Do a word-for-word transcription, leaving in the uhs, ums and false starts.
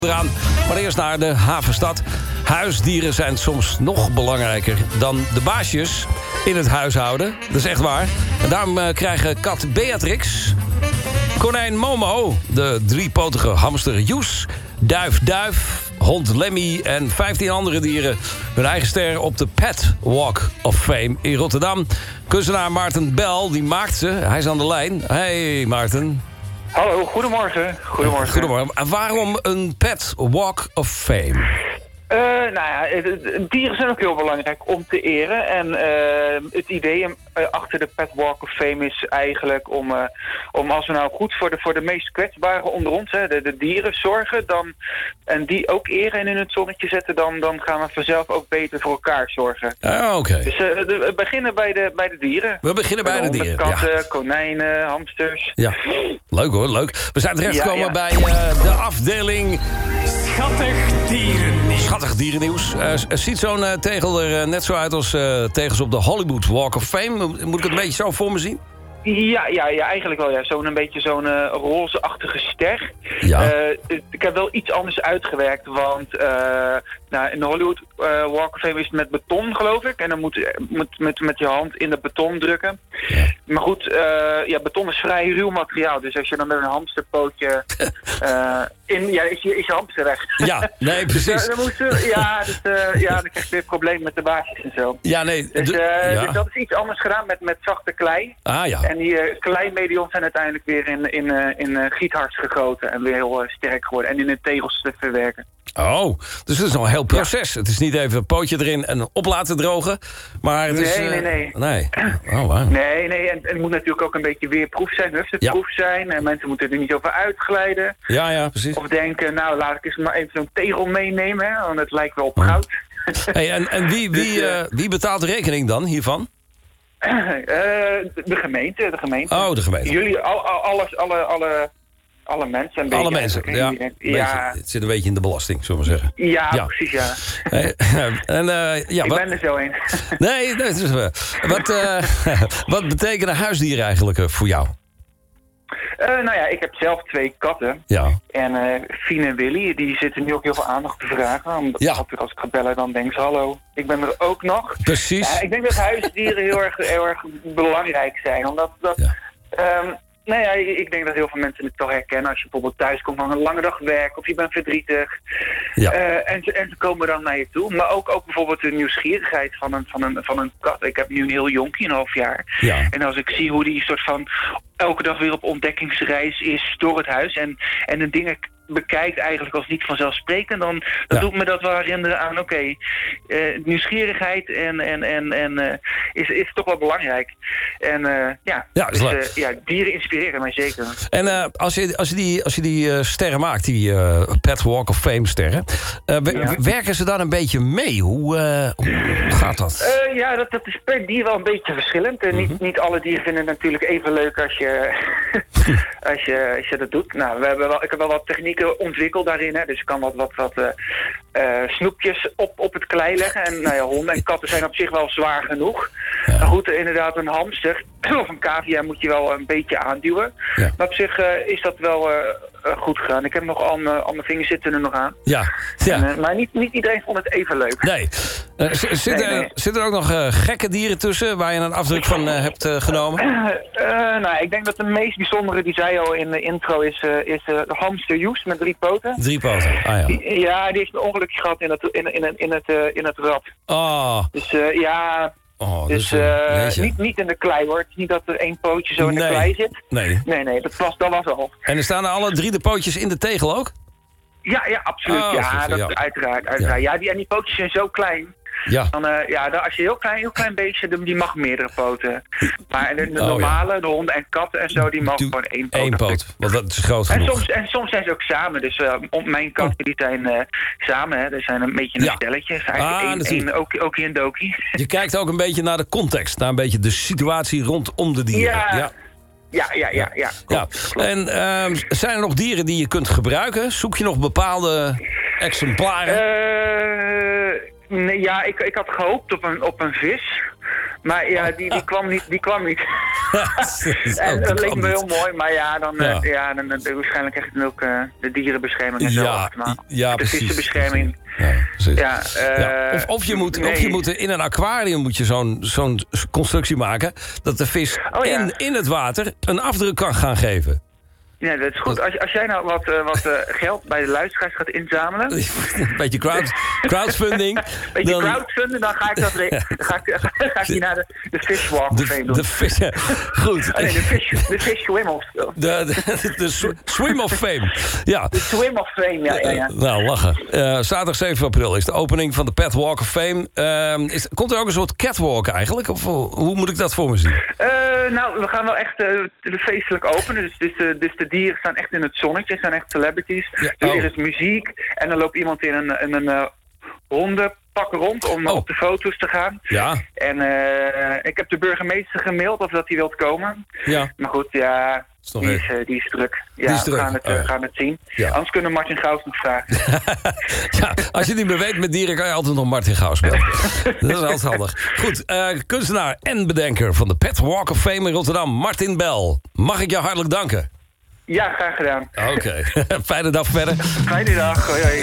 eraan. Maar eerst naar de havenstad. Huisdieren zijn soms nog belangrijker dan de baasjes in het huishouden. Dat is echt waar. En daarom uh, krijgen kat Beatrix, konijn Momo, de driepotige hamster Joes, duif Duif, hond Lemmy en vijftien andere dieren hun eigen ster op de Pet Walk of Fame in Rotterdam. Kunstenaar Maarten Bel, die maakt ze. Hij is aan de lijn. Hey Maarten. Hallo, goedemorgen. Goedemorgen. Goedemorgen. En waarom een Pet Walk of Fame? Uh, nou ja, dieren zijn ook heel belangrijk om te eren. En uh, het idee uh, achter de Pet Walk of Fame is eigenlijk om, uh, om als we nou goed voor de, voor de meest kwetsbaren onder ons, hè, de, de dieren, zorgen, dan, en die ook eren en in het zonnetje zetten, dan, dan gaan we vanzelf ook beter voor elkaar zorgen. Ah, oké. Okay. Dus uh, de, we beginnen bij de, bij de dieren. We beginnen bij, bij de, de dieren. Katten, ja. konijnen, hamsters. Ja, gelukkig hoor, leuk. We zijn terechtgekomen ja, ja. bij uh, de afdeling Schattig Dierennieuws. Schattig Dierennieuws. Uh, ziet zo'n uh, tegel er uh, net zo uit als uh, tegels op de Hollywood Walk of Fame? Moet ik het een beetje zo voor me zien? Ja, ja, ja, eigenlijk wel. Ja. Zo'n een beetje zo'n uh, roze-achtige ster. Ja. Uh, ik heb wel iets anders uitgewerkt, want uh, nou, in de Hollywood uh, Walk of Fame is het met beton, geloof ik. En dan moet je met, met, met je hand in de beton drukken. Ja. Maar goed, uh, ja, beton is vrij ruw materiaal. Dus als je dan met een hamsterpootje uh, in, ja, is je, is je hamster weg. Ja, nee, precies. Dus, uh, dan moet je, ja, dus, uh, ja, dan krijg je weer problemen met de baasjes en zo. Ja, nee. Dus, uh, ja. dus dat is iets anders gedaan met, met zachte klei. Ah, ja. En die uh, kleimedions zijn uiteindelijk weer in, in, uh, in uh, giethards gegoten en weer heel uh, sterk geworden. En in de tegels te verwerken. Oh, dus het is nog een heel proces. Ja. Het is niet even een pootje erin en op laten drogen. Maar het is, nee, nee, nee. Uh, nee. Oh, wow. Nee, nee. En, en het moet natuurlijk ook een beetje weerproef zijn, hufteproef ja. zijn. En mensen moeten er niet over uitglijden. Ja, ja, precies. Of denken, nou, laat ik eens maar even zo'n tegel meenemen, hè, want het lijkt wel op goud. Hey, en en wie, wie, uh, wie betaalt de rekening dan hiervan? Uh, de gemeente, de gemeente. Oh, de gemeente. Jullie, al, al, alles, alle, alle, alle mensen. Een alle beetje, mensen, ja. ja. Beetje, het zit een beetje in de belasting, zullen we zeggen. Ja, ja. precies, ja. Hey, en, uh, ja ik wat, ben er zo een. Nee, nee, het is, uh, wat, uh, wat betekenen huisdieren eigenlijk uh, voor jou? Uh, nou ja, ik heb zelf twee katten. Ja. En uh, Fien en Willy, die zitten nu ook heel veel aandacht te vragen. Omdat ja. als ik ga bellen, dan denk ze, hallo, ik ben er ook nog. Precies. Ja, ik denk dat huisdieren heel erg, heel erg belangrijk zijn. Omdat dat... Ja. Um, nou ja, ik denk dat heel veel mensen het toch herkennen. Als je bijvoorbeeld thuis komt van een lange dag werk of je bent verdrietig. Ja. Uh, en, ze, en ze komen dan naar je toe. Maar ook, ook bijvoorbeeld de nieuwsgierigheid van een, van, een, van een kat. Ik heb nu een heel jonkie, een half jaar. Ja. En als ik zie hoe die soort van elke dag weer op ontdekkingsreis is door het huis. En, en de dingen bekijkt eigenlijk als niet vanzelfsprekend, dan, dan ja. doet me dat wel herinneren aan, oké, okay, uh, nieuwsgierigheid en, en, en, en uh, is, is toch wel belangrijk. En uh, ja, ja, dus, uh, ja, dieren inspireren mij zeker. En uh, als je, als je die, als je die uh, sterren maakt, die uh, Pet Walk of Fame sterren, uh, ja. werken ze dan een beetje mee? Hoe, uh, hoe gaat dat? Uh, ja, dat, dat is per dier wel een beetje verschillend. Uh, mm-hmm. niet, niet alle dieren vinden het natuurlijk even leuk als je, als je, als je dat doet. Nou, we hebben wel, ik heb wel wat technieken ontwikkeld daarin. Hè. Dus je kan wat, wat, wat uh, uh, snoepjes op, op het klei leggen. En nou ja, honden en katten zijn op zich wel zwaar genoeg. Ja. Maar goed, inderdaad, een hamster of een cavia moet je wel een beetje aanduwen. Ja. Maar op zich uh, is dat wel uh, uh, goed gegaan. Ik heb nog al mijn, al mijn vingers zitten er nog aan. Ja. ja. En, uh, maar niet, niet iedereen vond het even leuk. Nee. Uh, zitten nee, nee. zit er ook nog uh, gekke dieren tussen waar je een afdruk van uh, hebt uh, genomen? Uh, uh, nou, ik denk dat de meest bijzondere, die zei al in de intro, is, uh, is uh, de hamster Joes met drie poten. Drie poten, ah ja. Die, ja, die heeft een ongelukje gehad in het, in, in, in het, uh, in het rad. Oh. Dus uh, ja... Oh, dus dus uh, uh, niet, niet in de klei hoor. Het is niet dat er één pootje zo in nee. de klei zit. Nee. Nee, nee, dat was, dat was al. En er staan er alle drie de pootjes in de tegel ook? Ja, ja, absoluut. Oh, ja, dat, ja, uiteraard. uiteraard. Ja. Ja, die, en die pootjes zijn zo klein. Ja. Dan, uh, ja, dan, als je heel klein, heel klein beetje, die mag meerdere poten. Maar de, de oh, normale, ja. de honden en katten en zo, die mogen Doe, gewoon één poot. Eén poot, want dat is groot en genoeg. soms, en soms zijn ze ook samen. Dus uh, mijn katten die zijn uh, samen. Hè. Er zijn een beetje een ja. stelletje. Ah, één, één, ook, ook hier een dokie. Je kijkt ook een beetje naar de context. Naar een beetje de situatie rondom de dieren. Ja. ja. Ja, ja, ja. ja, klopt, ja. En uh, zijn er nog dieren die je kunt gebruiken? Zoek je nog bepaalde exemplaren? Uh, nee, ja, ik, ik had gehoopt op een, op een vis. Maar ja, die, die kwam niet. Die kwam niet. En dat leek me heel mooi, maar ja, dan, ja. Uh, ja, dan, dan, waarschijnlijk krijg je dan ook uh, de dierenbescherming en zo. Ja, ja, de vissenbescherming. Ja, precies. Ja, uh, ja. Of, of, je moet, nee. of je moet in een aquarium moet je zo'n zo'n constructie maken dat de vis oh, ja. in, in het water een afdruk kan gaan geven. Ja, dat is goed. Als, als jij nou wat, uh, wat uh, geld bij de luisteraars gaat inzamelen... Een beetje crowd, crowdfunding. Een beetje dan... crowdfunding, dan ga ik, dat re- dan ga ik, ga ik je naar de, de Fishwalk of Fame doen. De vis, ja. Goed. Oh, nee, de Fish, de fish Swim of... De, de, de sw- Swim of Fame. Ja. De Swim of Fame, ja. ja, ja. Uh, nou, lachen. Uh, zaterdag zeven april is de opening van de Pet Walk of Fame. Uh, is, komt er ook een soort catwalk eigenlijk? Of hoe moet ik dat voor me zien? Uh, nou, we gaan wel echt uh, de feestelijk openen. Dus, dus, uh, dus de dieren staan echt in het zonnetje, zijn echt celebrities. Ja, dus oh. er is muziek en dan loopt iemand in een, in een uh, hondenpak rond om oh. op de foto's te gaan. Ja. En uh, ik heb de burgemeester gemaild of dat hij wilt komen. Ja. Maar goed, ja, is die, is, uh, die is druk. Ja, die is druk. we gaan het, uh, oh, ja. gaan het zien. Ja. Anders kunnen Martin Gauws nog vragen. Ja, als je het niet meer weet met dieren kan je altijd nog Martin Gauws bellen. Dat is altijd handig. Goed, uh, kunstenaar en bedenker van de Pet Walk of Fame in Rotterdam, Martin Bel. Mag ik je hartelijk danken? Ja, graag gedaan. Oké, okay. Fijne dag verder. Fijne dag. Hoi, hoi.